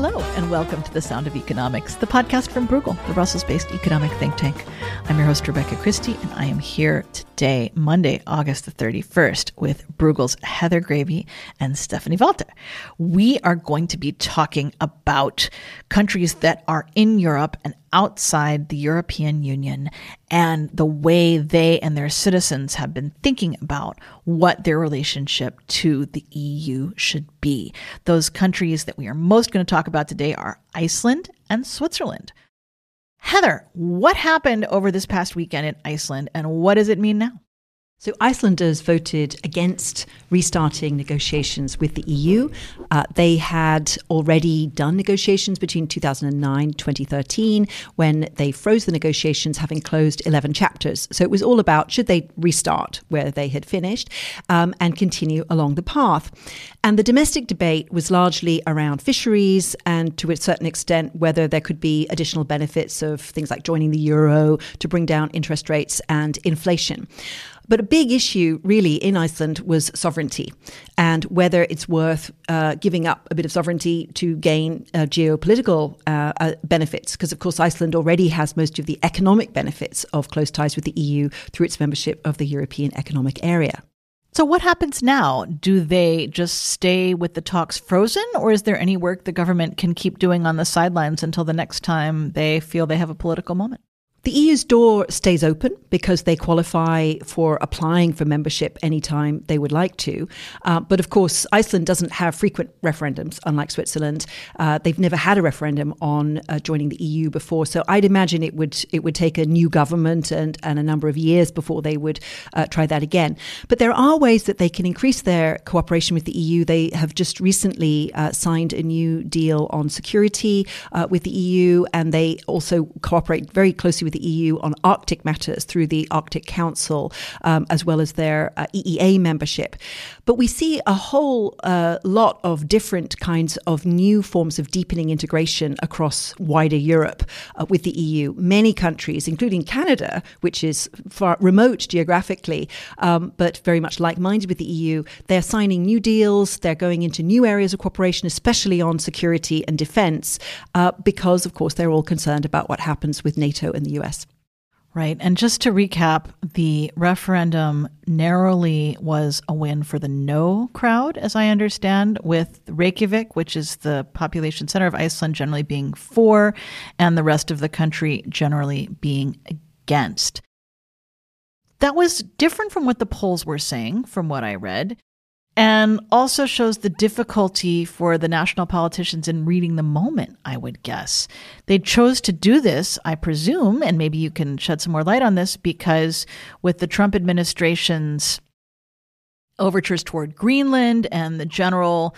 Hello, and welcome to The Sound of Economics, the podcast from Bruegel, the Brussels-based economic think tank. I'm your host, Rebecca Christie, and I am here today, Monday, August the 31st, with Bruegel's Heather Gravey and Stephanie Walter. We are going to be talking about countries that are in Europe and outside the European Union and the way they and their citizens have been thinking about what their relationship to the EU should be. Those countries that we are most going to talk about today are Iceland and Switzerland. Heather, what happened over this past weekend in Iceland, and what does it mean now? So Icelanders voted against restarting negotiations with the EU. They had already done negotiations between 2009 and 2013 when they froze the negotiations, having closed 11 chapters. So it was all about should they restart where they had finished and continue along the path. And the domestic debate was largely around fisheries and to a certain extent whether there could be additional benefits of things like joining the euro to bring down interest rates and inflation. But a big issue really in Iceland was sovereignty and whether it's worth giving up a bit of sovereignty to gain geopolitical benefits. Because, of course, Iceland already has most of the economic benefits of close ties with the EU through its membership of the European Economic Area. So what happens now? Do they just stay with the talks frozen, or is there any work the government can keep doing on the sidelines until the next time they feel they have a political moment? The EU's door stays open because they qualify for applying for membership anytime they would like to. But of course, Iceland doesn't have frequent referendums, unlike Switzerland. They've never had a referendum on joining the EU before. So I'd imagine it would take a new government and a number of years before they would try that again. But there are ways that they can increase their cooperation with the EU. They have just recently signed a new deal on security with the EU, and they also cooperate very closely with the EU on Arctic matters through the Arctic Council, as well as their EEA membership. But we see a whole lot of different kinds of new forms of deepening integration across wider Europe with the EU. Many countries, including Canada, which is far remote geographically, but very much like-minded with the EU, they're signing new deals. They're going into new areas of cooperation, especially on security and defense, because, of course, they're all concerned about what happens with NATO and the US. Right. And just to recap, the referendum narrowly was a win for the no crowd, as I understand, with Reykjavik, which is the population center of Iceland, generally being for, and the rest of the country generally being against. That was different from what the polls were saying, from what I read, and also shows the difficulty for the national politicians in reading the moment, I would guess. They chose to do this, I presume, and maybe you can shed some more light on this, because with the Trump administration's overtures toward Greenland and the general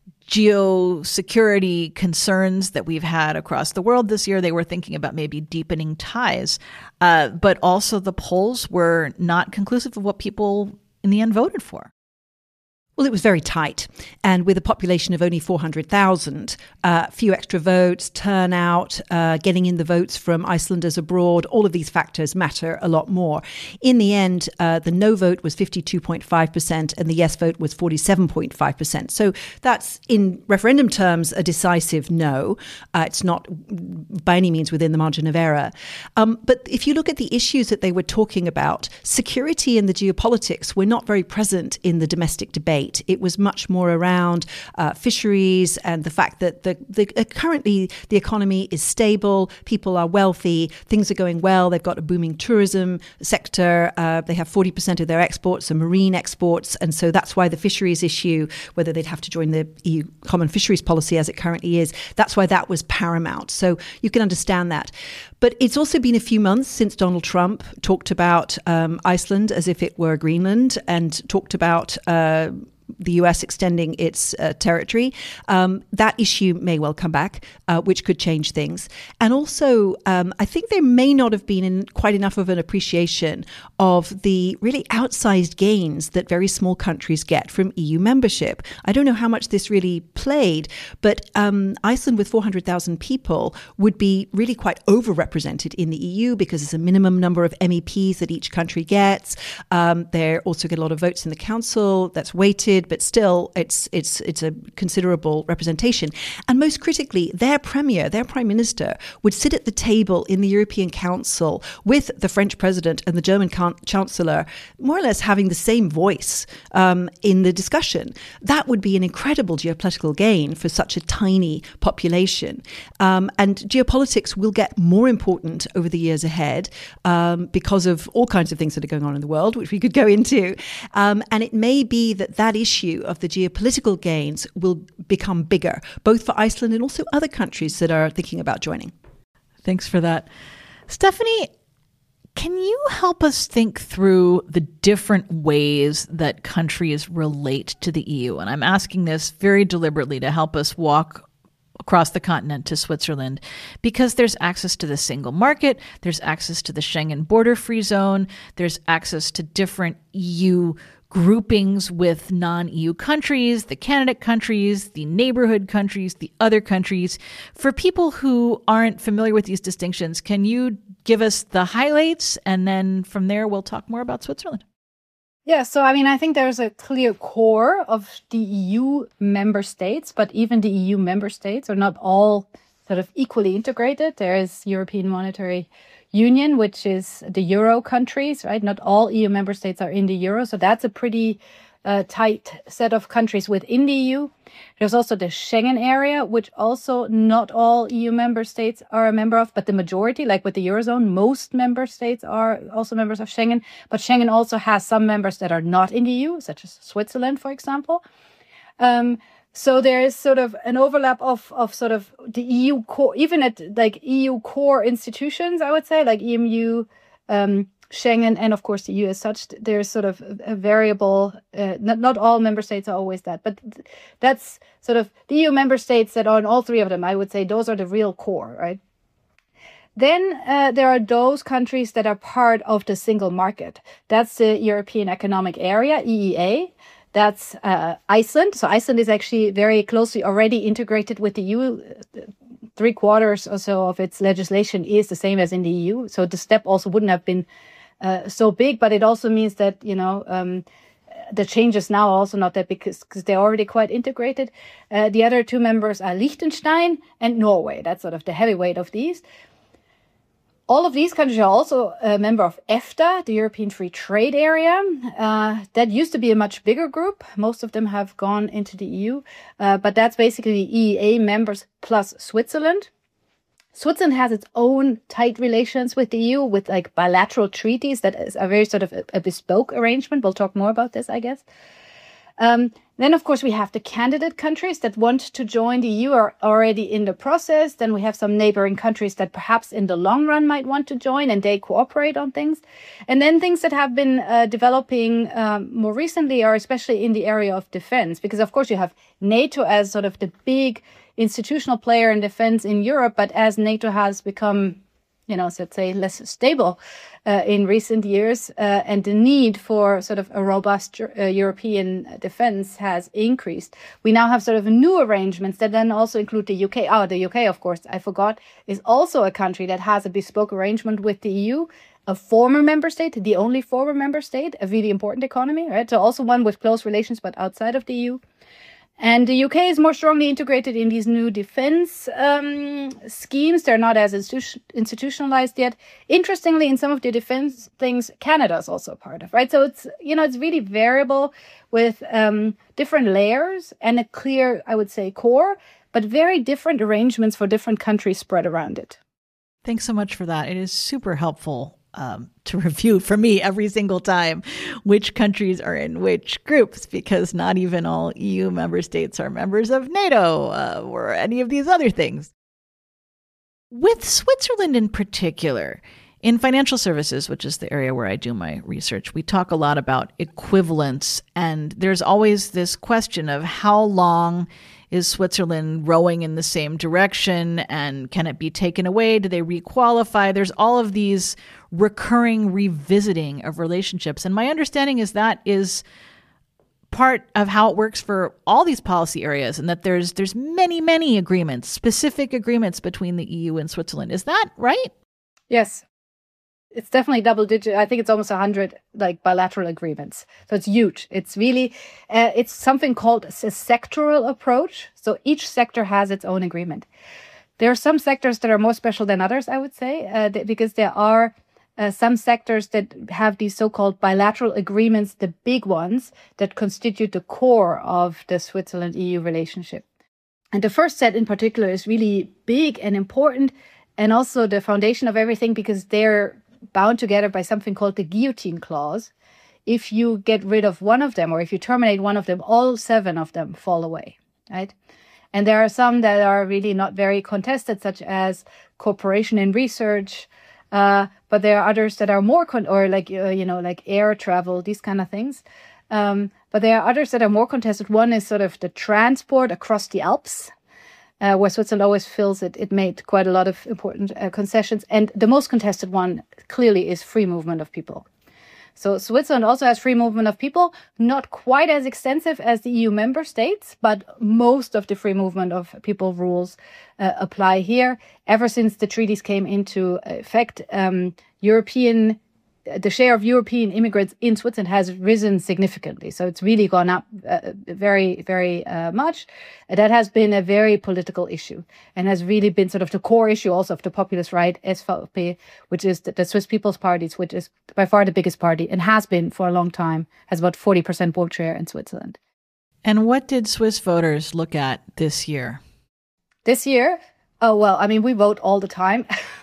geosecurity concerns that we've had across the world this year, they were thinking about maybe deepening ties. But also the polls were not conclusive of what people in the end voted for. Well, it was very tight. And with a population of only 400,000, few extra votes, turnout, getting in the votes from Icelanders abroad, all of these factors matter a lot more. In the end, the no vote was 52.5% and the yes vote was 47.5%. So that's, in referendum terms, a decisive no. It's not by any means within the margin of error. But if you look at the issues that they were talking about, security and the geopolitics were not very present in the domestic debate. It was much more around fisheries and the fact that currently the economy is stable, people are wealthy, things are going well, they've got a booming tourism sector, they have 40% of their exports are marine exports, and so that's why the fisheries issue, whether they'd have to join the EU Common Fisheries Policy as it currently is, that's why that was paramount. So you can understand that. But it's also been a few months since Donald Trump talked about Iceland as if it were Greenland and talked about the US extending its territory. That issue may well come back, which could change things. And also, I think there may not have been quite enough of an appreciation of the really outsized gains that very small countries get from EU membership. I don't know how much this really played, but Iceland with 400,000 people would be really quite overrepresented in the EU because there's a minimum number of MEPs that each country gets. They also get a lot of votes in the council that's weighted limited, but still it's a considerable representation. And most critically, their premier, their prime minister, would sit at the table in the European Council with the French president and the German chancellor, more or less having the same voice in the discussion. That would be an incredible geopolitical gain for such a tiny population. And geopolitics will get more important over the years ahead because of all kinds of things that are going on in the world, which we could go into. And it may be that issue of the geopolitical gains will become bigger, both for Iceland and also other countries that are thinking about joining. Thanks for that. Stephanie, can you help us think through the different ways that countries relate to the EU? And I'm asking this very deliberately to help us walk across the continent to Switzerland, because there's access to the single market, there's access to the Schengen border-free zone, there's access to different EU groupings with non-EU countries, the candidate countries, the neighborhood countries, the other countries. For people who aren't familiar with these distinctions, can you give us the highlights? And then from there, we'll talk more about Switzerland. Yeah, so I think there's a clear core of the EU member states, but even the EU member states are not all sort of equally integrated. There is European Monetary Union, which is the Euro countries, right? Not all EU member states are in the Euro, so that's a pretty tight set of countries within the EU. There's also the Schengen area, which also not all EU member states are a member of, but the majority, like with the Eurozone, most member states are also members of Schengen. But Schengen also has some members that are not in the EU, such as Switzerland, for example. So there is sort of an overlap of sort of the EU core, even at like EU core institutions, I would say, like EMU, Schengen, and of course the EU as such. There's sort of a variable, not all member states are always that, but that's sort of the EU member states that are in all three of them. I would say those are the real core, right? Then there are those countries that are part of the single market. That's the European Economic Area, EEA. That's Iceland. So Iceland is actually very closely already integrated with the EU. 3/4 or so of its legislation is the same as in the EU. So the step also wouldn't have been so big, but it also means that, the changes now are also not that big because they're already quite integrated. The other two members are Liechtenstein and Norway. That's sort of the heavyweight of these. All of these countries are also a member of EFTA, the European Free Trade Area. That used to be a much bigger group. Most of them have gone into the EU, but that's basically EEA members plus Switzerland. Switzerland has its own tight relations with the EU, with like bilateral treaties that is a very sort of a bespoke arrangement. We'll talk more about this, I guess. Then, of course, we have the candidate countries that want to join the EU are already in the process. Then we have some neighboring countries that perhaps in the long run might want to join, and they cooperate on things. And then things that have been developing more recently are especially in the area of defense, because, of course, you have NATO as sort of the big institutional player in defense in Europe. But as NATO has become, let's say, less stable in recent years, and the need for sort of a robust European defense has increased. We now have sort of new arrangements that then also include the UK. Oh, the UK, of course, I forgot, is also a country that has a bespoke arrangement with the EU, a former member state, the only former member state, a really important economy, right? So also one with close relations, but outside of the EU. And the UK is more strongly integrated in these new defense schemes. They're not as institutionalized yet. Interestingly, in some of the defense things, Canada is also a part of, right? So it's, it's really variable with different layers and a clear, I would say, core, but very different arrangements for different countries spread around it. Thanks so much for that. It is super helpful to review for me every single time which countries are in which groups, because not even all EU member states are members of NATO or any of these other things. With Switzerland in particular, in financial services, which is the area where I do my research, we talk a lot about equivalence, and there's always this question of how long is Switzerland rowing in the same direction, and can it be taken away? Do they requalify? There's all of these recurring revisiting of relationships. And my understanding is that is part of how it works for all these policy areas, and that there's many, many agreements, specific agreements between the EU and Switzerland. Is that right? Yes. it's definitely double digit. I think it's almost 100 like bilateral agreements. So it's huge. It's really, it's something called a sectoral approach. So each sector has its own agreement. There are some sectors that are more special than others, I would say, because there are some sectors that have these so-called bilateral agreements, the big ones that constitute the core of the Switzerland-EU relationship. And the first set in particular is really big and important, and also the foundation of everything, because they're bound together by something called the guillotine clause. If you get rid of one of them, or if you terminate one of them, all 7 of them fall away, right? And there are some that are really not very contested, such as cooperation in research, but there are others that are more, like air travel, these kind of things. But there are others that are more contested. One is sort of the transport across the Alps, where Switzerland always feels it made quite a lot of important concessions. And the most contested one clearly is free movement of people. So Switzerland also has free movement of people, not quite as extensive as the EU member states, but most of the free movement of people rules apply here. Ever since the treaties came into effect, the share of European immigrants in Switzerland has risen significantly. So it's really gone up very, very much. That has been a very political issue and has really been sort of the core issue also of the populist right, SVP, which is the Swiss People's Party, which is by far the biggest party and has been for a long time, has about 40% vote share in Switzerland. And what did Swiss voters look at this year? This year? Oh, well, I mean, we vote all the time.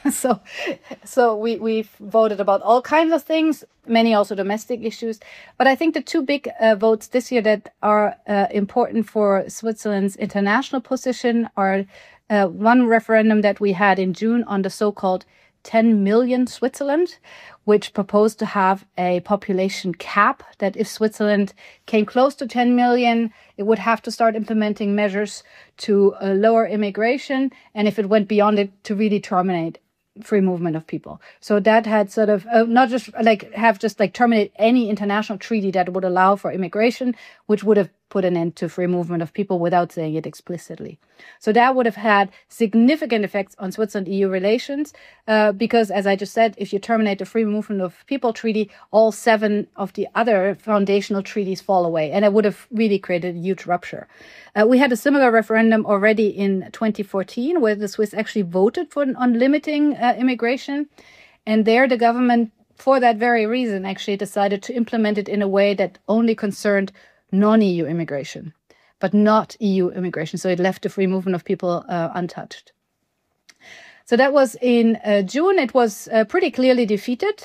so we've voted about all kinds of things, many also domestic issues. But I think the 2 big votes this year that are important for Switzerland's international position are one referendum that we had in June on the so-called 10 million Switzerland, which proposed to have a population cap, that if Switzerland came close to 10 million, it would have to start implementing measures to lower immigration, and if it went beyond it, to really terminate free movement of people. So that had sort of not just terminate any international treaty that would allow for immigration, which would have put an end to free movement of people without saying it explicitly. So that would have had significant effects on Switzerland-EU relations, because, as I just said, if you terminate the free movement of people treaty, all 7 of the other foundational treaties fall away, and it would have really created a huge rupture. We had a similar referendum already in 2014, where the Swiss actually voted on limiting immigration, and there the government, for that very reason, actually decided to implement it in a way that only concerned non-EU immigration, but not EU immigration. So it left the free movement of people untouched. So that was in June. It was pretty clearly defeated.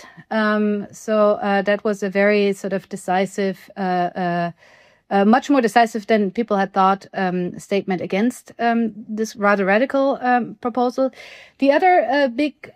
So that was a very sort of decisive, much more decisive than people had thought, statement against this rather radical proposal. The other big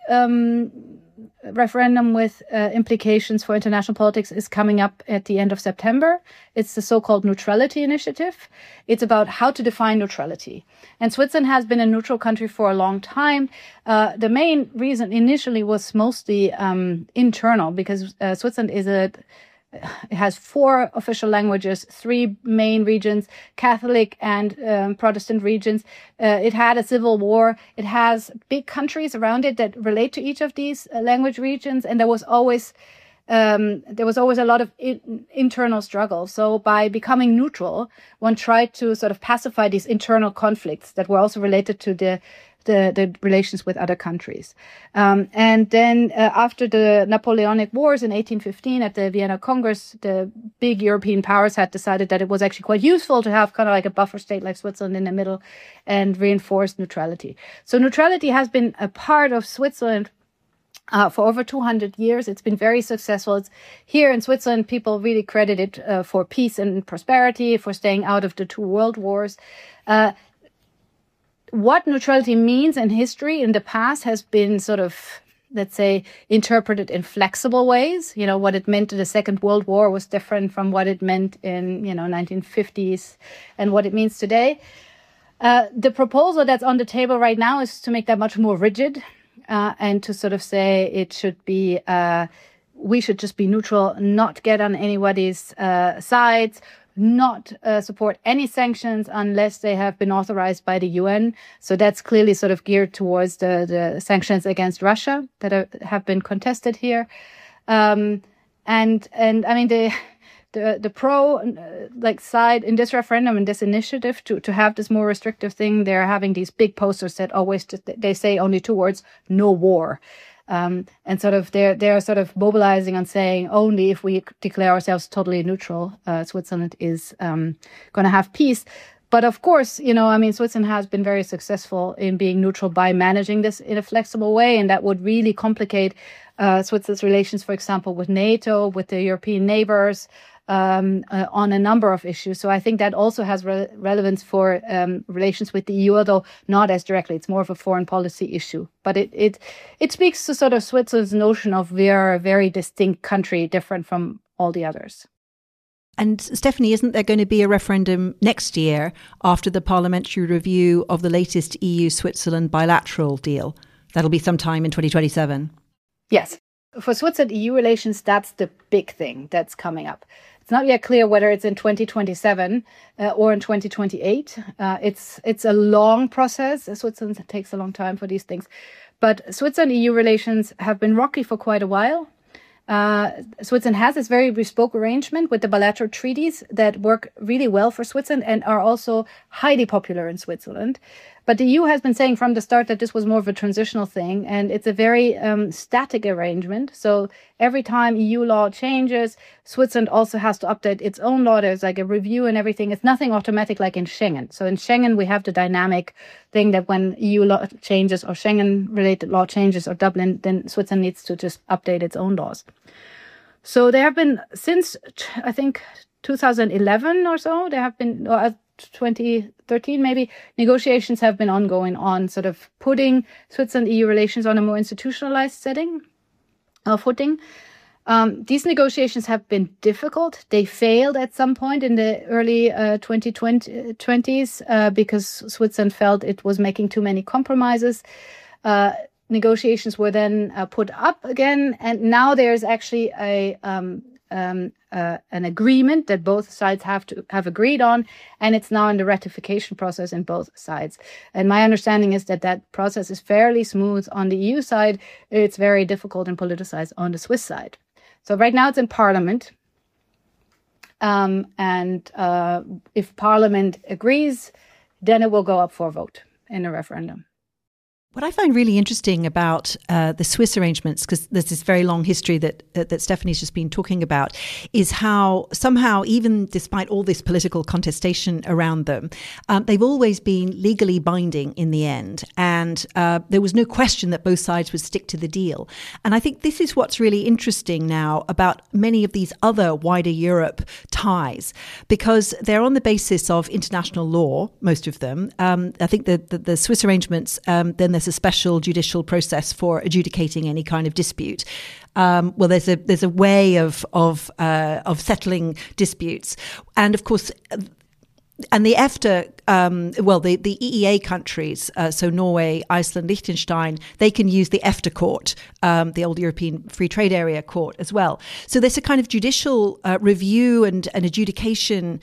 referendum with implications for international politics is coming up at the end of September. It's the so-called neutrality initiative. It's about how to define neutrality. And Switzerland has been a neutral country for a long time. The main reason initially was mostly internal, because Switzerland it has 4 official languages, 3 main regions, Catholic and Protestant regions. It had a civil war. It has big countries around it that relate to each of these language regions. And there was always a lot of internal struggle. So by becoming neutral, one tried to sort of pacify these internal conflicts that were also related to the relations with other countries. And then after the Napoleonic Wars in 1815 at the Vienna Congress, the big European powers had decided that it was actually quite useful to have kind of like a buffer state like Switzerland in the middle and reinforce neutrality. So neutrality has been a part of Switzerland for over 200 years. It's been very successful. It's here in Switzerland, people really credit it for peace and prosperity, for staying out of the 2 world wars. What neutrality means in history in the past has been sort of, let's say, interpreted in flexible ways. You know, what it meant in the Second World War was different from what it meant in, 1950s and what it means today. The proposal that's on the table right now is to make that much more rigid and to sort of say it should be, we should just be neutral, not get on anybody's sides, not support any sanctions unless they have been authorized by the UN. So that's clearly sort of geared towards the sanctions against Russia that have been contested here. And I mean, the pro side in this referendum and this initiative to have this more restrictive thing, they're having these big posters that always they say only 2 words: no war. And sort of they're sort of mobilizing and saying only if we declare ourselves totally neutral, Switzerland is going to have peace. But of course, I mean, Switzerland has been very successful in being neutral by managing this in a flexible way, and that would really complicate Switzerland's relations, for example, with NATO, with the European neighbors, on a number of issues. So I think that also has relevance for relations with the EU, although not as directly. It's more of a foreign policy issue. But it speaks to sort of Switzerland's notion of we are a very distinct country, different from all the others. And Stephanie, isn't there going to be a referendum next year after the parliamentary review of the latest EU-Switzerland bilateral deal? That'll be sometime in 2027. Yes. For Switzerland-EU relations, that's the big thing that's coming up. It's not yet clear whether it's in 2027 or in 2028. It's a long process. Switzerland takes a long time for these things. But Switzerland-EU relations have been rocky for quite a while. Switzerland has this very bespoke arrangement with the bilateral treaties that work really well for Switzerland and are also highly popular in Switzerland. But the EU has been saying from the start that this was more of a transitional thing, and it's a very static arrangement. So every time EU law changes, Switzerland also has to update its own law. There's like a review and everything. It's nothing automatic like in Schengen. So in Schengen, we have the dynamic thing that when EU law changes or Schengen-related law changes or Dublin, then Switzerland needs to just update its own laws. So there have been, since I think 2011 or so, there have been... 2013 maybe, negotiations have been ongoing on sort of putting Switzerland-EU relations on a more institutionalized footing. These negotiations have been difficult. They failed at some point in the early 2020s because Switzerland felt it was making too many compromises. Negotiations were then put up again, and now there's actually an agreement that both sides have agreed on, and it's now in the ratification process in both sides. And my understanding is that process is fairly smooth on the EU side. It's very difficult and politicized on the Swiss side. So right now it's in Parliament. And if Parliament agrees, then it will go up for a vote in a referendum. What I find really interesting about the Swiss arrangements, because there's this very long history that Stephanie's just been talking about, is how somehow, even despite all this political contestation around them, they've always been legally binding in the end. And there was no question that both sides would stick to the deal. And I think this is what's really interesting now about many of these other wider Europe ties, because they're on the basis of international law, most of them. I think the Swiss arrangements, then there's a special judicial process for adjudicating any kind of dispute. Well, there's a way of settling disputes, and of course, and the EFTA, the EEA countries, so Norway, Iceland, Liechtenstein, they can use the EFTA court, the old European Free Trade Area court as well. So there's a kind of judicial review and adjudication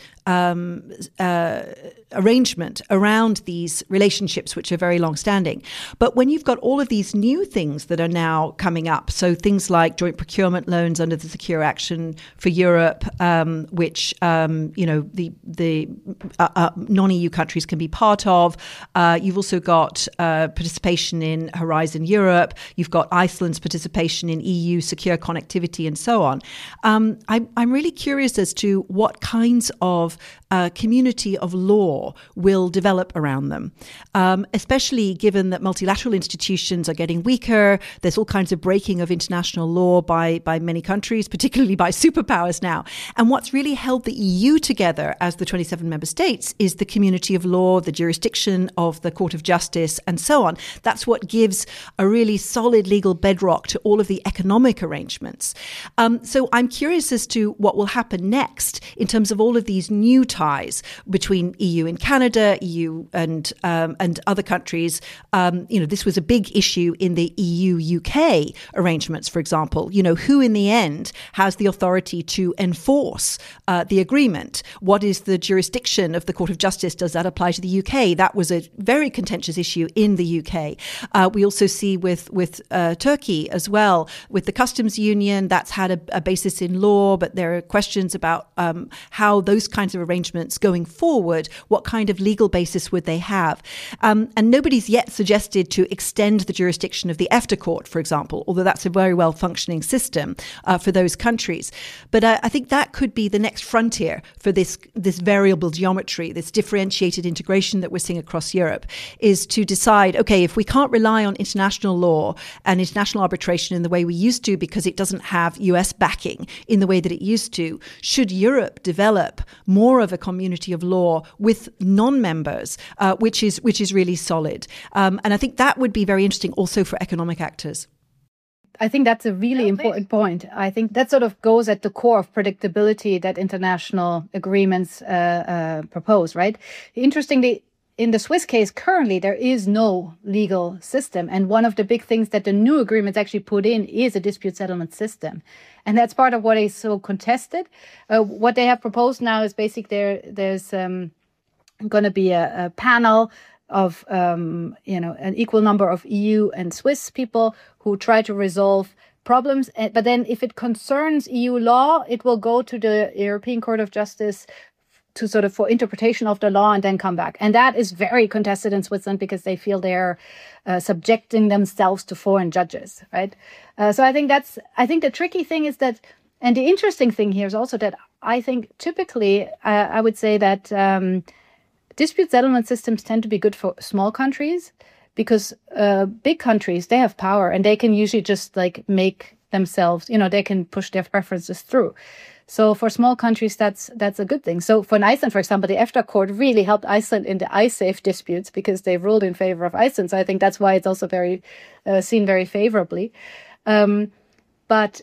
arrangement around these relationships, which are very long-standing. But when you've got all of these new things that are now coming up, so things like joint procurement loans under the Secure Action for Europe, which the non-EU countries can be part of. You've also got participation in Horizon Europe. You've got Iceland's participation in EU secure connectivity and so on. I'm really curious as to what kinds of community of law will develop around them, especially given that multilateral institutions are getting weaker. There's all kinds of breaking of international law by many countries, particularly by superpowers now. And what's really held the EU together as the 27 member states is the community of law, the jurisdiction of the Court of Justice, and so on. That's what gives a really solid legal bedrock to all of the economic arrangements. So I'm curious as to what will happen next in terms of all of these new ties between EU and Canada, EU and other countries. This was a big issue in the EU-UK arrangements, for example. Who in the end has the authority to enforce the agreement? What is the jurisdiction of the Court of Justice? Does that apply to the UK? That was a very contentious issue in the UK. We also see with Turkey as well, with the customs union, that's had a basis in law, but there are questions about how those kinds of arrangements going forward, what kind of legal basis would they have? And nobody's yet suggested to extend the jurisdiction of the EFTA court, for example, although that's a very well-functioning system for those countries. But I think that could be the next frontier for this variable geometry, this differentiated integration that we're seeing across Europe, is to decide, okay, if we can't rely on international law and international arbitration in the way we used to because it doesn't have US backing in the way that it used to, should Europe develop more of a community of law with non-members, which is really solid? And I think that would be very interesting also for economic actors. I think that's a really important point. I think that sort of goes at the core of predictability that international agreements propose, right? Interestingly, in the Swiss case, currently, there is no legal system. And one of the big things that the new agreements actually put in is a dispute settlement system. And that's part of what is so contested. What they have proposed now is basically there's going to be a panel of, an equal number of EU and Swiss people who try to resolve problems. But then if it concerns EU law, it will go to the European Court of Justice to sort of for interpretation of the law and then come back. And that is very contested in Switzerland because they feel they're subjecting themselves to foreign judges, right? So I think the tricky thing is that, and the interesting thing here is also that I think typically I would say that dispute settlement systems tend to be good for small countries because big countries, they have power and they can usually just like make themselves, they can push their preferences through. So for small countries, that's a good thing. So for Iceland, for example, the EFTA court really helped Iceland in the Icesave disputes because they ruled in favor of Iceland. So I think that's why it's also very seen very favorably. But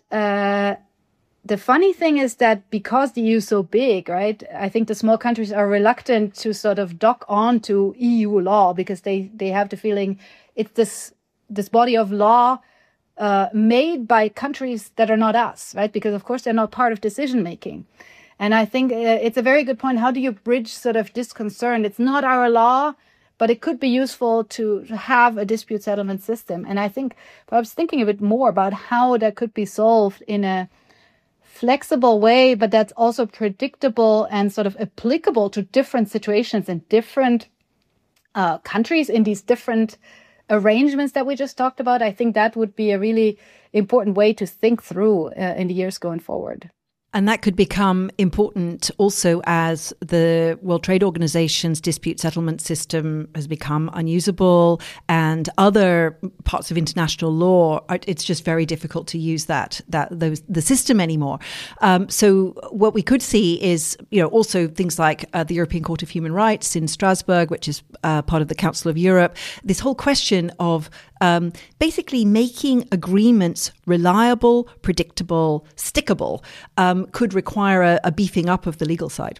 the funny thing is that because the EU is so big, right, I think the small countries are reluctant to sort of dock on to EU law because they have the feeling it's this body of law made by countries that are not us, right? Because, of course, they're not part of decision-making. And I think it's a very good point. How do you bridge sort of this concern? It's not our law, but it could be useful to have a dispute settlement system. And I think I was thinking a bit more about how that could be solved in a flexible way, but that's also predictable and sort of applicable to different situations in different countries in these different arrangements that we just talked about. I think that would be a really important way to think through in the years going forward. And that could become important also as the World Trade Organization's dispute settlement system has become unusable and other parts of international law, it's just very difficult to use the system anymore. So what we could see is, also things like the European Court of Human Rights in Strasbourg, which is part of the Council of Europe, this whole question of basically making agreements reliable, predictable, stickable, could require a beefing up of the legal side.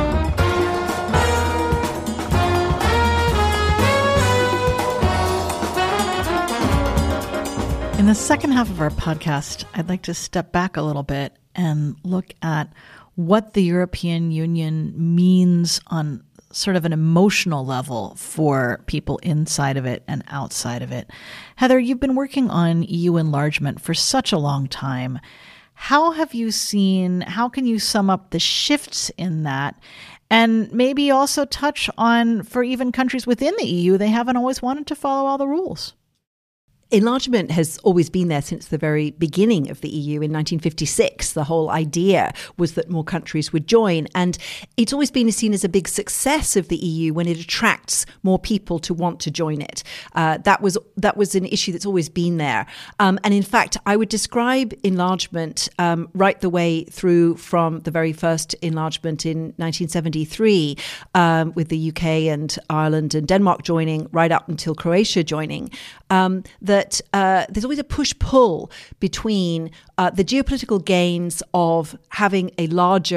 In the second half of our podcast, I'd like to step back a little bit and look at what the European Union means on sort of an emotional level for people inside of it and outside of it. Heather, you've been working on EU enlargement for such a long time. How can you sum up the shifts in that? And maybe also touch on, for even countries within the EU, they haven't always wanted to follow all the rules. Enlargement has always been there since the very beginning of the EU in 1956. The whole idea was that more countries would join. And it's always been seen as a big success of the EU when it attracts more people to want to join it. That was an issue that's always been there. And in fact, I would describe enlargement right the way through from the very first enlargement in 1973 with the UK and Ireland and Denmark joining right up until Croatia joining. That there's always a push-pull between the geopolitical gains of having a larger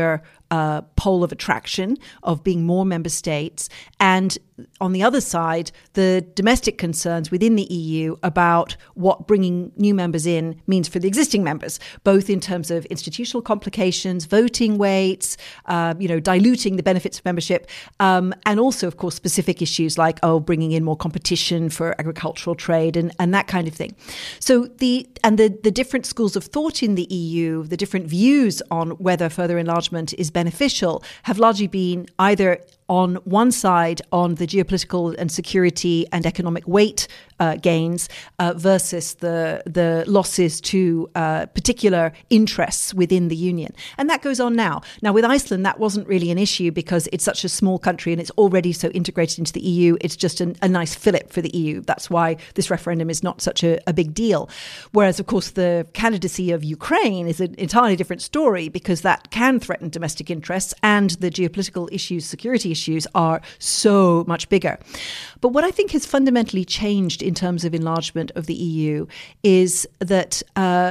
pole of attraction of being more member states, and on the other side, the domestic concerns within the EU about what bringing new members in means for the existing members, both in terms of institutional complications, voting weights, diluting the benefits of membership, and also, of course, specific issues like, bringing in more competition for agricultural trade and that kind of thing. So the different schools of thought in the EU, the different views on whether further enlargement is beneficial, have largely been either on one side on the geopolitical and security and economic weight gains versus the losses to particular interests within the Union. And that goes on now. Now, with Iceland, that wasn't really an issue because it's such a small country and it's already so integrated into the EU. It's just a nice fillip for the EU. That's why this referendum is not such a big deal. Whereas, of course, the candidacy of Ukraine is an entirely different story because that can threaten domestic interests and the geopolitical issues, security issues are so much bigger. But what I think has fundamentally changed in terms of enlargement of the EU is that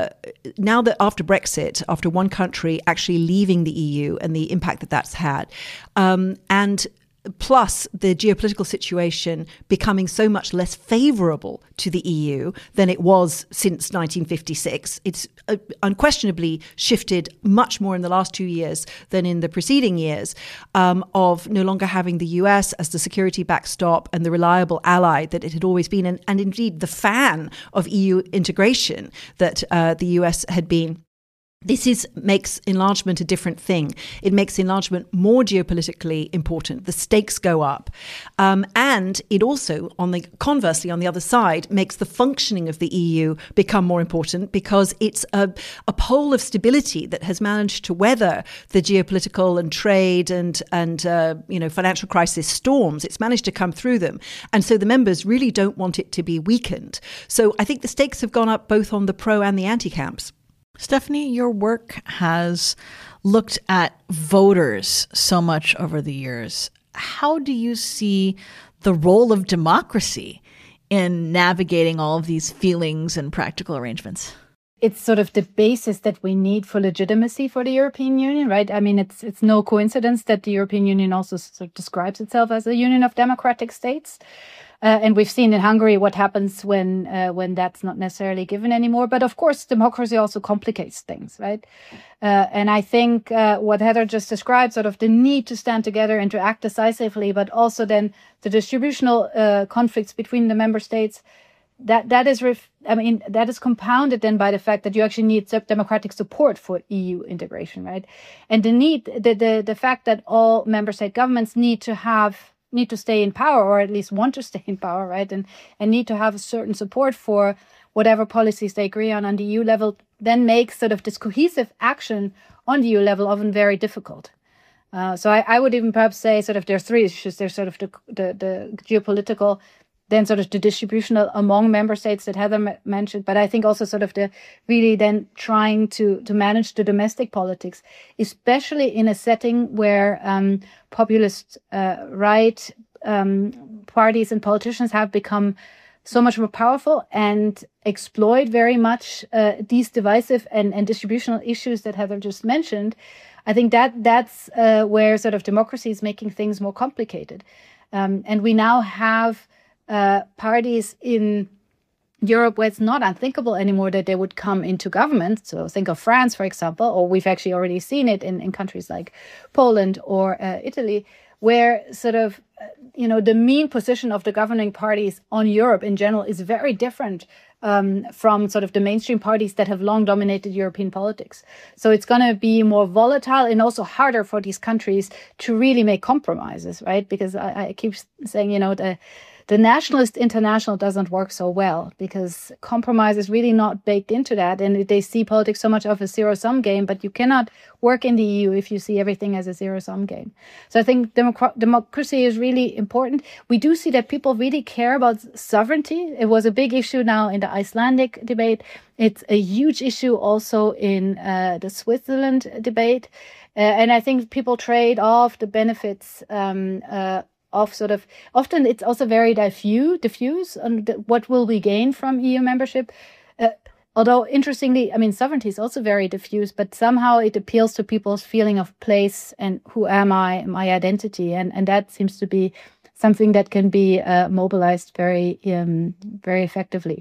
now that after Brexit, after one country actually leaving the EU and the impact that that's had, and plus the geopolitical situation becoming so much less favorable to the EU than it was since 1956. It's unquestionably shifted much more in the last 2 years than in the preceding years, of no longer having the US as the security backstop and the reliable ally that it had always been, and indeed the fan of EU integration that the US had been. This makes enlargement a different thing. It makes enlargement more geopolitically important. The stakes go up. And it also, conversely, on the other side, makes the functioning of the EU become more important because it's a pole of stability that has managed to weather the geopolitical and trade and financial crisis storms. It's managed to come through them. And so the members really don't want it to be weakened. So I think the stakes have gone up both on the pro and the anti camps. Stephanie, your work has looked at voters so much over the years. How do you see the role of democracy in navigating all of these feelings and practical arrangements? It's sort of the basis that we need for legitimacy for the European Union, right? I mean, it's no coincidence that the European Union also sort of describes itself as a union of democratic states. And we've seen in Hungary what happens when that's not necessarily given anymore. But of course, democracy also complicates things, right? And I think what Heather just described, sort of the need to stand together and to act decisively, but also then the distributional conflicts between the member states, that is compounded then by the fact that you actually need democratic support for EU integration, right? And the fact that all member state governments need to stay in power, or at least want to stay in power, right? And need to have a certain support for whatever policies they agree on the EU level, then makes sort of this cohesive action on the EU level often very difficult. So I would even perhaps say sort of there's three issues. There's sort of the geopolitical, then sort of the distributional among member states that Heather mentioned. But I think also sort of the really then trying to manage the domestic politics, especially in a setting where populist right parties and politicians have become so much more powerful and exploit very much these divisive and distributional issues that Heather just mentioned. I think that's where sort of democracy is making things more complicated. And we now have parties in Europe where it's not unthinkable anymore that they would come into government. So think of France, for example, or we've actually already seen it in countries like Poland or Italy, where sort of, the mean position of the governing parties on Europe in general is very different from sort of the mainstream parties that have long dominated European politics. So it's going to be more volatile and also harder for these countries to really make compromises, right? Because I keep saying, the nationalist international doesn't work so well because compromise is really not baked into that. And they see politics so much of a zero-sum game, but you cannot work in the EU if you see everything as a zero-sum game. So I think democracy is really important. We do see that people really care about sovereignty. It was a big issue now in the Icelandic debate. It's a huge issue also in the Switzerland debate. And I think people trade off the benefits of sort of, often it's also very diffuse on what will we gain from EU membership. Although, interestingly, I mean, sovereignty is also very diffuse, but somehow it appeals to people's feeling of place and who am I, my identity. And that seems to be something that can be mobilized very, very effectively.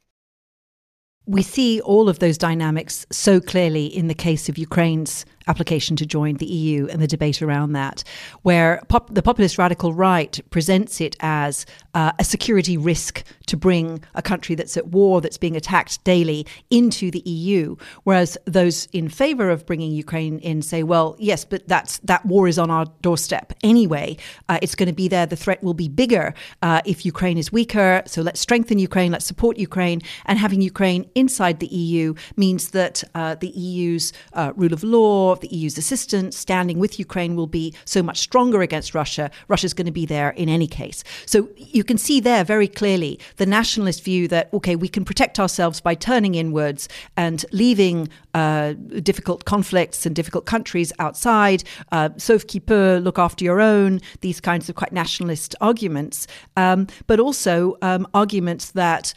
We see all of those dynamics so clearly in the case of Ukraine's application to join the EU and the debate around that, where the populist radical right presents it as a security risk to bring a country that's at war, that's being attacked daily, into the EU, whereas those in favor of bringing Ukraine in say, well, yes, but that war is on our doorstep anyway. It's going to be there. The threat will be bigger if Ukraine is weaker. So let's strengthen Ukraine. Let's support Ukraine. And having Ukraine inside the EU means that the EU's rule of law, the EU's assistance, standing with Ukraine will be so much stronger against Russia. Russia's going to be there in any case. So you can see there very clearly the nationalist view that, okay, we can protect ourselves by turning inwards and leaving difficult conflicts and difficult countries outside. Sauve qui peut, look after your own, these kinds of quite nationalist arguments. But also arguments that,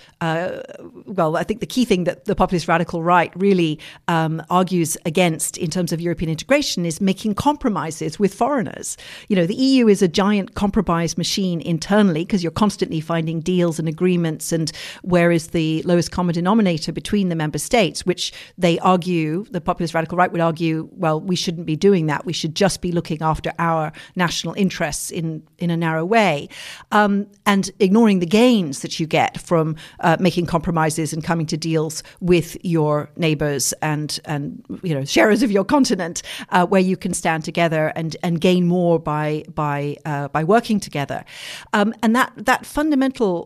I think the key thing that the populist radical right really argues against in terms of European integration is making compromises with foreigners. You know, the EU is a giant compromise machine internally because you're constantly finding deals and agreements, and where is the lowest common denominator between the member states, which they argue, the populist radical right would argue, well, we shouldn't be doing that. We should just be looking after our national interests in a narrow way, and ignoring the gains that you get from making compromises and coming to deals with your neighbors and sharers of your continent, where you can stand together and gain more by working together. And that fundamental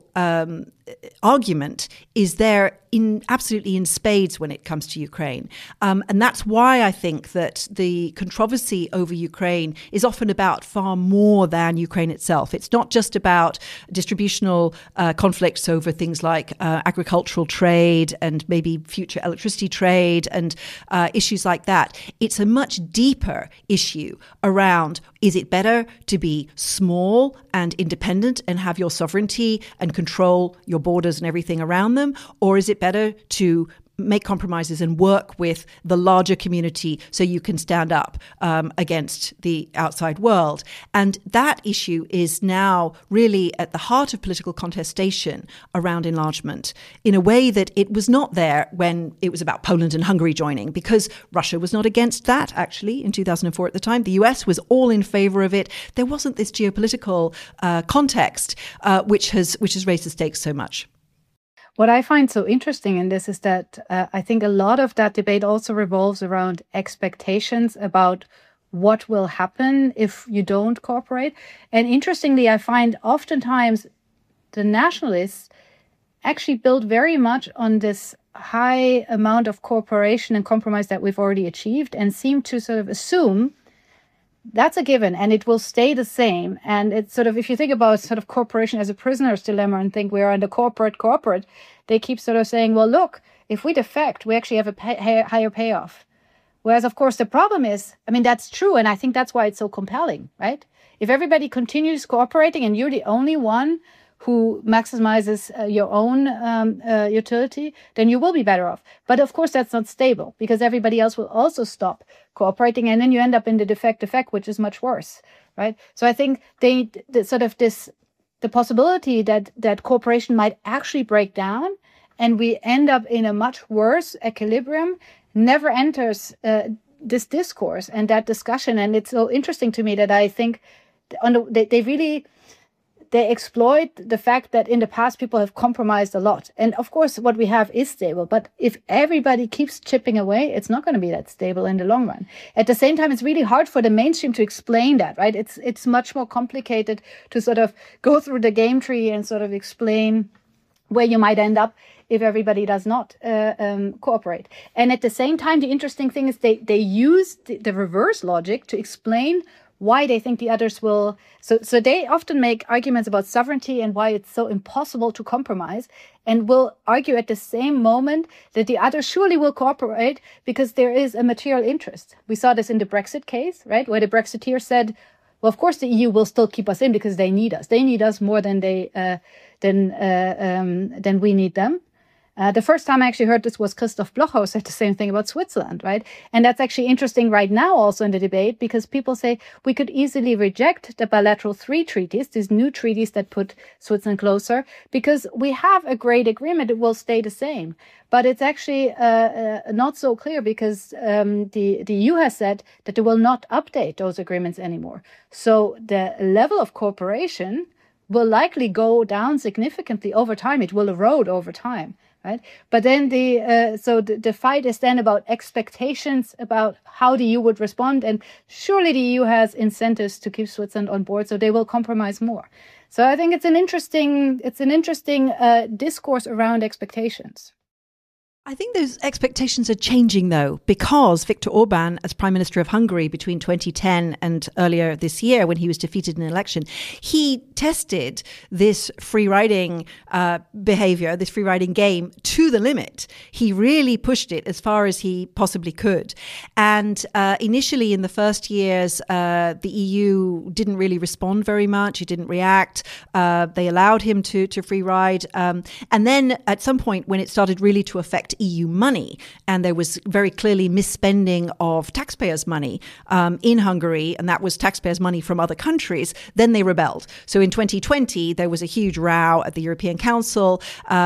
argument is there absolutely in spades when it comes to Ukraine. And that's why I think that the controversy over Ukraine is often about far more than Ukraine itself. It's not just about distributional conflicts over things like agricultural trade and maybe future electricity trade and issues like that. It's a much deeper issue around, is it better to be small and independent and have your sovereignty and control your borders and everything around them? Or is it better to make compromises and work with the larger community so you can stand up against the outside world? And that issue is now really at the heart of political contestation around enlargement in a way that it was not there when it was about Poland and Hungary joining, because Russia was not against that, actually, in 2004 at the time. The US was all in favor of it. There wasn't this geopolitical context which has raised the stakes so much. What I find so interesting in this is that I think a lot of that debate also revolves around expectations about what will happen if you don't cooperate. And interestingly, I find oftentimes the nationalists actually build very much on this high amount of cooperation and compromise that we've already achieved and seem to sort of assume that's a given and it will stay the same. And it's sort of, if you think about sort of cooperation as a prisoner's dilemma and think we're under corporate, they keep sort of saying, well, look, if we defect, we actually have a higher payoff. Whereas, of course, the problem is, I mean, that's true. And I think that's why it's so compelling, right? If everybody continues cooperating and you're the only one who maximizes your own utility, then you will be better off. But of course, that's not stable because everybody else will also stop cooperating. And then you end up in the defect effect, which is much worse, right? So I think the possibility that cooperation might actually break down and we end up in a much worse equilibrium never enters this discourse and that discussion. And it's so interesting to me that I think they exploit the fact that in the past people have compromised a lot. And of course, what we have is stable. But if everybody keeps chipping away, it's not going to be that stable in the long run. At the same time, it's really hard for the mainstream to explain that, right? It's much more complicated to sort of go through the game tree and sort of explain where you might end up if everybody does not cooperate. And at the same time, the interesting thing is they use the reverse logic to explain why they think the others will. So they often make arguments about sovereignty and why it's so impossible to compromise, and will argue at the same moment that the others surely will cooperate because there is a material interest. We saw this in the Brexit case, right, where the Brexiteers said, well, of course the EU will still keep us in because they need us. They need us more than we need them. The first time I actually heard this was Christoph Blocher who said the same thing about Switzerland, right? And that's actually interesting right now also in the debate, because people say we could easily reject the bilateral 3 treaties, these new treaties that put Switzerland closer, because we have a great agreement, it will stay the same. But it's actually not so clear, because the EU has said that they will not update those agreements anymore. So the level of cooperation will likely go down significantly over time. It will erode over time, right? But then the fight is then about expectations about how the EU would respond. And surely the EU has incentives to keep Switzerland on board, so they will compromise more. So I think it's an interesting discourse around expectations. I think those expectations are changing, though, because Viktor Orban, as Prime Minister of Hungary between 2010 and earlier this year, when he was defeated in an election, he tested this free-riding behavior, this free-riding game, to the limit. He really pushed it as far as he possibly could. And initially, in the first years, the EU didn't really respond very much. It didn't react. They allowed him to free-ride. And then at some point, when it started really to affect EU money, and there was very clearly misspending of taxpayers' money in Hungary, and that was taxpayers' money from other countries, then they rebelled. So in 2020, there was a huge row at the European Council,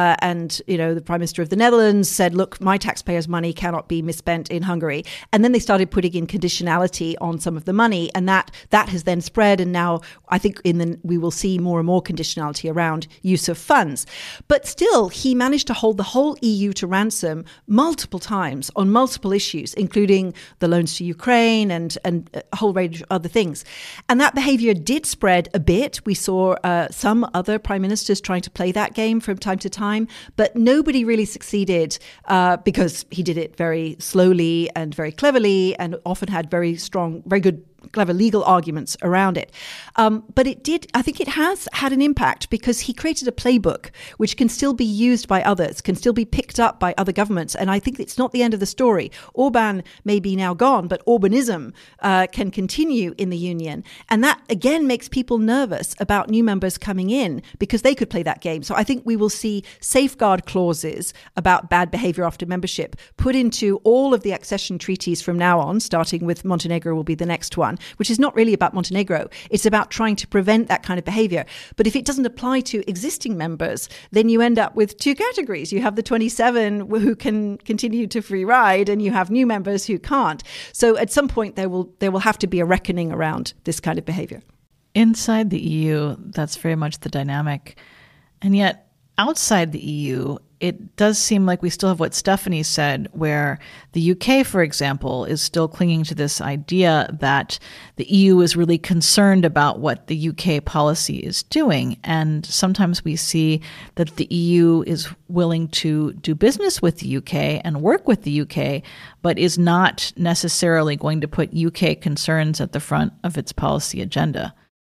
and the Prime Minister of the Netherlands said, look, my taxpayers' money cannot be misspent in Hungary. And then they started putting in conditionality on some of the money, and that has then spread, and now I think we will see more and more conditionality around use of funds. But still, he managed to hold the whole EU to ransom multiple times on multiple issues, including the loans to Ukraine and a whole range of other things. And that behavior did spread a bit. We saw some other prime ministers trying to play that game from time to time, but nobody really succeeded because he did it very slowly and very cleverly, and often had very good clever legal arguments around it. But I think it has had an impact, because he created a playbook which can still be used by others, can still be picked up by other governments. And I think it's not the end of the story. Orban may be now gone, but Orbanism can continue in the Union. And that, again, makes people nervous about new members coming in, because they could play that game. So I think we will see safeguard clauses about bad behavior after membership put into all of the accession treaties from now on, starting with Montenegro will be the next one, which is not really about Montenegro. It's about trying to prevent that kind of behavior. But if it doesn't apply to existing members, then you end up with 2 categories. You have the 27 who can continue to free ride, and you have new members who can't. So at some point there will have to be a reckoning around this kind of behavior. Inside the EU, that's very much the dynamic. And yet outside the EU, it does seem like we still have what Stephanie said, where the UK, for example, is still clinging to this idea that the EU is really concerned about what the UK policy is doing. And sometimes we see that the EU is willing to do business with the UK and work with the UK, but is not necessarily going to put UK concerns at the front of its policy agenda.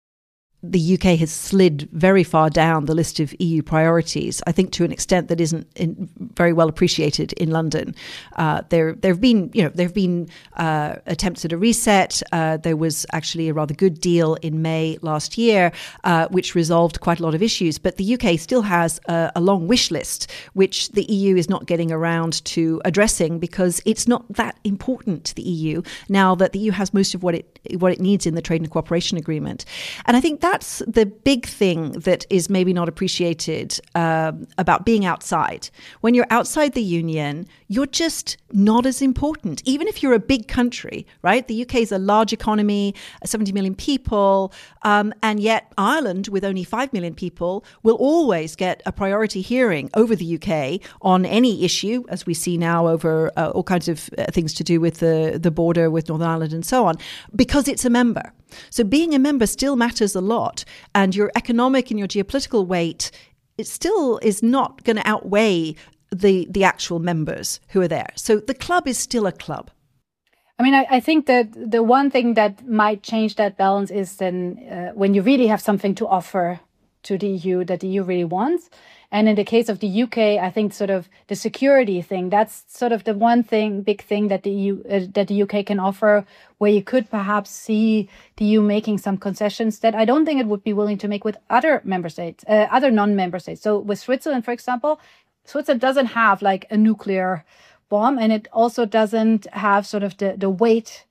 The UK has slid very far down the list of EU priorities, I think to an extent that isn't very well appreciated in London. There have been attempts at a reset. There was actually a rather good deal in May last year, which resolved quite a lot of issues. But the UK still has a long wish list, which the EU is not getting around to addressing, because it's not that important to the EU now that the EU has most of what it needs in the Trade and Cooperation Agreement. And I think that's the big thing that is maybe not appreciated about being outside. When you're outside the Union, you're just not as important, even if you're a big country, right? The UK is a large economy, 70 million people, and yet Ireland, with only 5 million people, will always get a priority hearing over the UK on any issue, as we see now over all kinds of things to do with the border with Northern Ireland and so on, because it's a member. So being a member still matters a lot, and your economic and your geopolitical weight, it still is not going to outweigh the actual members who are there. So the club is still a club. I mean, I think that the one thing that might change that balance is then when you really have something to offer to the EU that the EU really wants. And in the case of the UK, I think sort of the security thing, that's sort of the one big thing that the EU, that the UK can offer, where you could perhaps see the EU making some concessions that I don't think it would be willing to make with other member states, other non-member states. So with Switzerland, for example, Switzerland doesn't have like a nuclear bomb, and it also doesn't have sort of the weight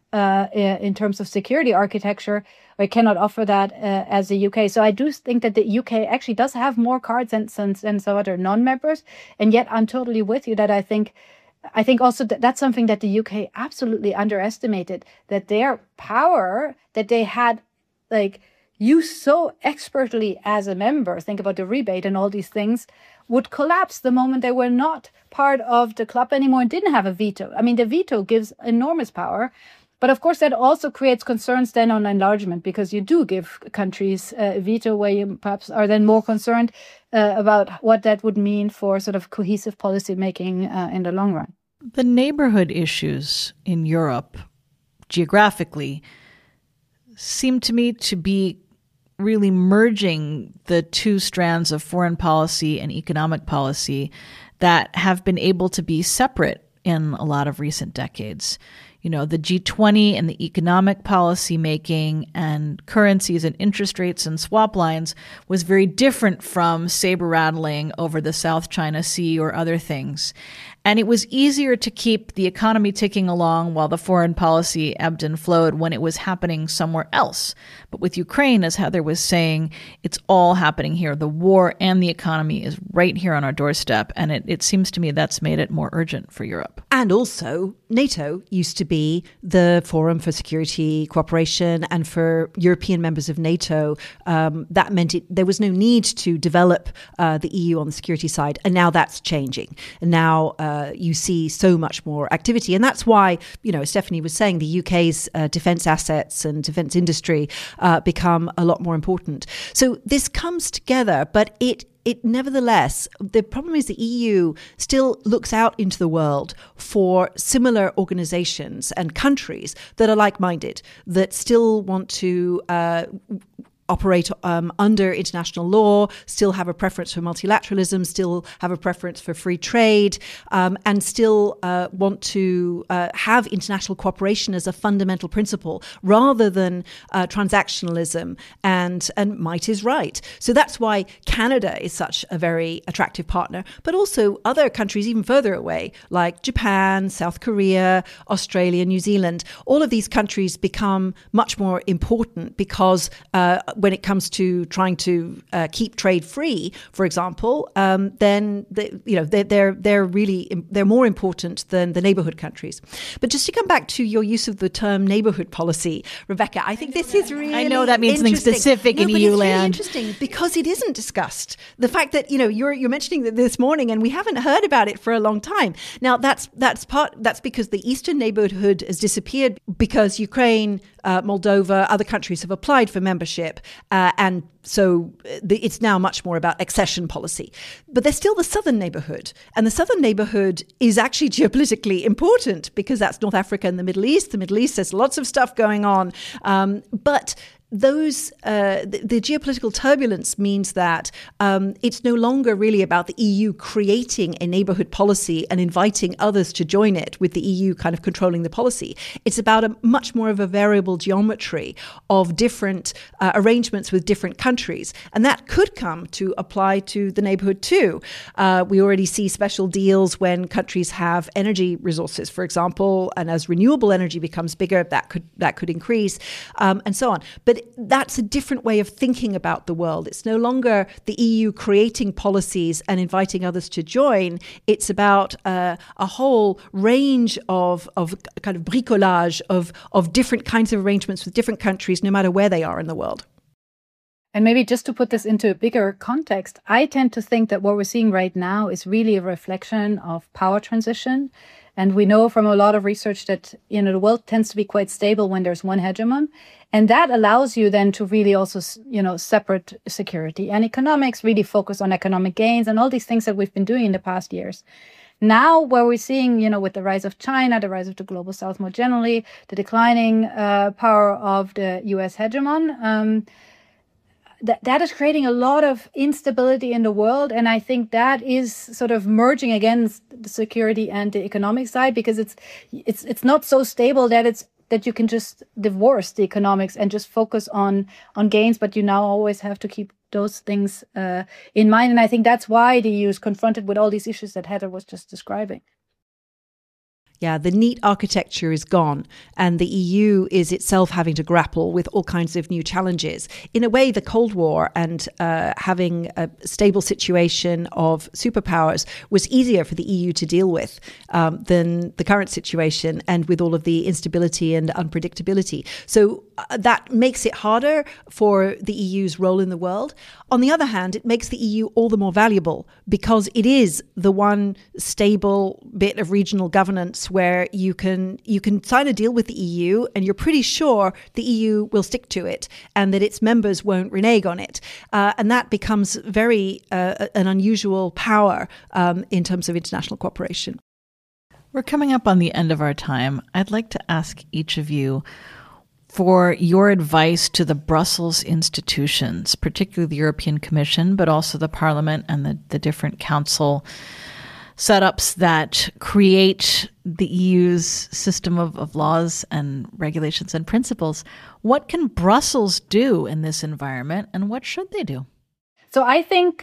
in terms of security architecture. It cannot offer that as the UK. So I do think that the UK actually does have more cards than some other non-members. And yet I'm totally with you that I think also that's something that the UK absolutely underestimated, that their power that they had like used so expertly as a member, think about the rebate and all these things, would collapse the moment they were not part of the club anymore and didn't have a veto. I mean, the veto gives enormous power. But of course, that also creates concerns then on enlargement, because you do give countries a veto where you perhaps are then more concerned about what that would mean for sort of cohesive policy making in the long run. The neighborhood issues in Europe, geographically, seem to me to be really merging the two strands of foreign policy and economic policy that have been able to be separate in a lot of recent decades. You know, the G20 and the economic policy making and currencies and interest rates and swap lines was very different from saber rattling over the South China Sea or other things. And it was easier to keep the economy ticking along while the foreign policy ebbed and flowed when it was happening somewhere else. But with Ukraine, as Heather was saying, it's all happening here. The war and the economy is right here on our doorstep. And it seems to me that's made it more urgent for Europe. And also, NATO used to be the forum for security cooperation, and for European members of NATO, that meant there was no need to develop the EU on the security side. And now that's changing. And now you see so much more activity. And that's why, you know, as Stephanie was saying, the UK's defence assets and defence industry become a lot more important. So this comes together, but it nevertheless, the problem is the EU still looks out into the world for similar organizations and countries that are like-minded, that still want to operate under international law, still have a preference for multilateralism, still have a preference for free trade, and still want to have international cooperation as a fundamental principle rather than transactionalism and might is right. So that's why Canada is such a very attractive partner, but also other countries even further away, like Japan, South Korea, Australia, New Zealand. All of these countries become much more important because when it comes to trying to keep trade free, for example, then they're more important than the neighborhood countries. But just to come back to your use of the term neighborhood policy, Rebecca, I think this is really I know that means something specific in EU land. It's really interesting because it isn't discussed. The fact that you're mentioning that this morning, and we haven't heard about it for a long time. Now that's because the Eastern neighborhood has disappeared because Ukraine, Moldova, other countries have applied for membership. And so it's now much more about accession policy. But there's still the southern neighborhood. And the southern neighborhood is actually geopolitically important because that's North Africa and the Middle East. The Middle East has lots of stuff going on. But the geopolitical turbulence means that it's no longer really about the EU creating a neighborhood policy and inviting others to join it with the EU kind of controlling the policy. It's about a much more of a variable geometry of different arrangements with different countries. And that could come to apply to the neighborhood too. We already see special deals when countries have energy resources, for example, and as renewable energy becomes bigger, that could increase, and so on. But that's a different way of thinking about the world. It's no longer the EU creating policies and inviting others to join. It's about a whole range of kind of bricolage of different kinds of arrangements with different countries, no matter where they are in the world. And maybe just to put this into a bigger context, I tend to think that what we're seeing right now is really a reflection of power transition. And we know from a lot of research that, the world tends to be quite stable when there's one hegemon. And that allows you then to really also, separate security and economics, really focus on economic gains and all these things that we've been doing in the past years. Now, where we're seeing, with the rise of China, the rise of the global south more generally, the declining power of the US hegemon, that is creating a lot of instability in the world. And I think that is sort of merging against the security and the economic side, because it's not so stable that you can just divorce the economics and just focus on gains, but you now always have to keep those things in mind. And I think that's why the EU is confronted with all these issues that Heather was just describing. Yeah, the neat architecture is gone, and the EU is itself having to grapple with all kinds of new challenges. In a way, the Cold War and having a stable situation of superpowers was easier for the EU to deal with than the current situation, and with all of the instability and unpredictability. So that makes it harder for the EU's role in the world. On the other hand, it makes the EU all the more valuable because it is the one stable bit of regional governance where you can sign a deal with the EU and you're pretty sure the EU will stick to it and that its members won't renege on it. And that becomes very an unusual power in terms of international cooperation. We're coming up on the end of our time. I'd like to ask each of you for your advice to the Brussels institutions, particularly the European Commission, but also the Parliament and the different council setups that create the EU's system of laws and regulations and principles. What can Brussels do in this environment, and what should they do? So I think,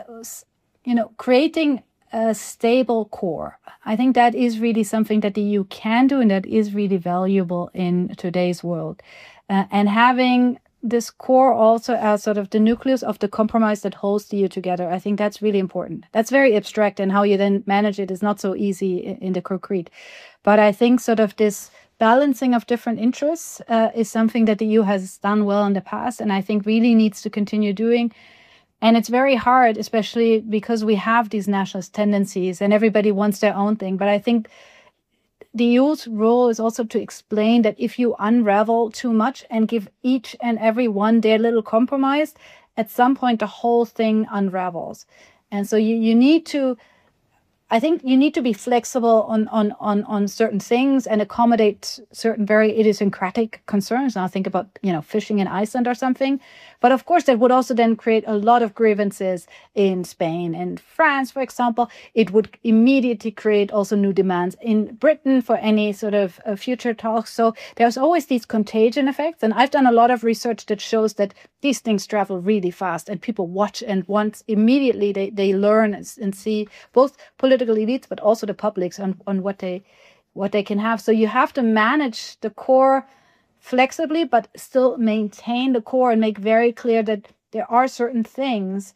creating a stable core, I think that is really something that the EU can do and that is really valuable in today's world. And having this core also as sort of the nucleus of the compromise that holds the EU together, I think that's really important. That's very abstract, and how you then manage it is not so easy in the concrete. But I think sort of this balancing of different interests is something that the EU has done well in the past, and I think really needs to continue doing. And it's very hard, especially because we have these nationalist tendencies and everybody wants their own thing. But I think the EU's role is also to explain that if you unravel too much and give each and every one their little compromise, at some point the whole thing unravels. And so you need to, I think you need to be flexible on certain things and accommodate certain very idiosyncratic concerns. Now think about, fishing in Iceland or something. But of course, that would also then create a lot of grievances in Spain and France, for example. It would immediately create also new demands in Britain for any sort of future talks. So there's always these contagion effects. And I've done a lot of research that shows that these things travel really fast and people watch, and once immediately they learn and see both political elites, but also the publics on what they can have. So you have to manage the core flexibly, but still maintain the core and make very clear that there are certain things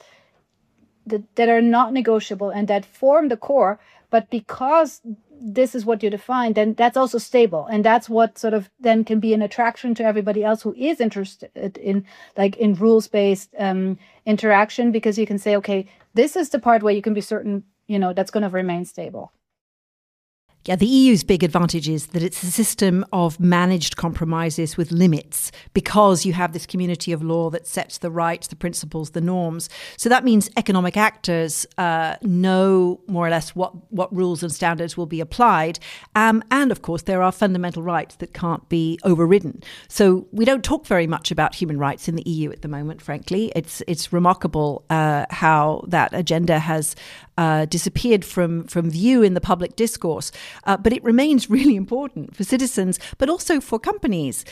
that are not negotiable and that form the core. But because this is what you define, then that's also stable. And that's what sort of then can be an attraction to everybody else who is interested in rules-based interaction, because you can say, okay, this is the part where you can be certain, that's going to remain stable. Yeah, the EU's big advantage is that it's a system of managed compromises with limits, because you have this community of law that sets the rights, the principles, the norms. So that means economic actors know more or less what rules and standards will be applied. And of course, there are fundamental rights that can't be overridden. So we don't talk very much about human rights in the EU at the moment, frankly. It's remarkable how that agenda has disappeared from view in the public discourse. But it remains really important for citizens, but also for companies.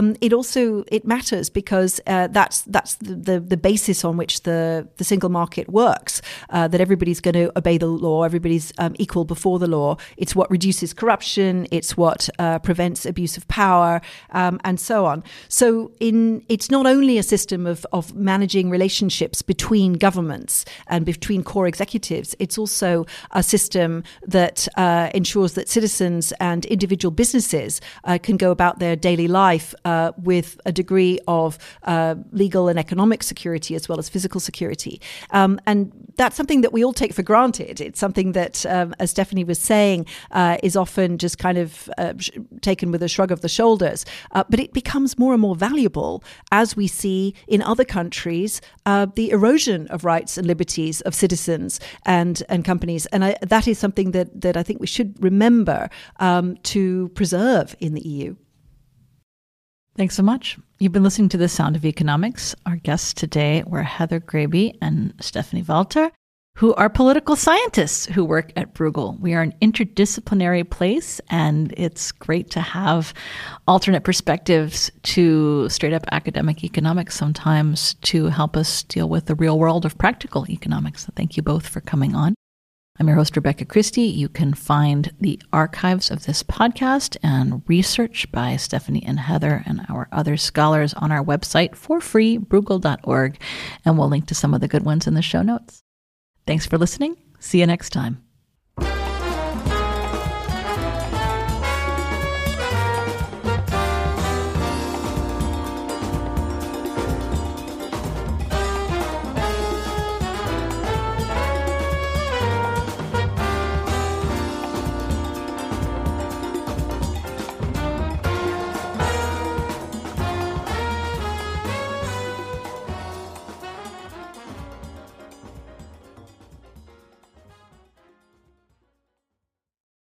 It matters because that's the basis on which the single market works. That everybody's going to obey the law, everybody's equal before the law. It's what reduces corruption. It's what prevents abuse of power, and so on. So it's not only a system of managing relationships between governments and between core executives. It's also a system that ensures that citizens and individual businesses can go about their daily life with a degree of legal and economic security as well as physical security. And that's something that we all take for granted. It's something that, as Stephanie was saying, is often just kind of taken with a shrug of the shoulders. But it becomes more and more valuable as we see in other countries the erosion of rights and liberties of citizens and companies. And that is something that I think we should remember to preserve in the EU. Thanks so much. You've been listening to The Sound of Economics. Our guests today were Heather Graby and Stephanie Walter. who are political scientists who work at Bruegel. We are an interdisciplinary place, and it's great to have alternate perspectives to straight up academic economics sometimes to help us deal with the real world of practical economics. So thank you both for coming on. I'm your host, Rebecca Christie. You can find the archives of this podcast and research by Stephanie and Heather and our other scholars on our website for free, bruegel.org, and we'll link to some of the good ones in the show notes. Thanks for listening. See you next time.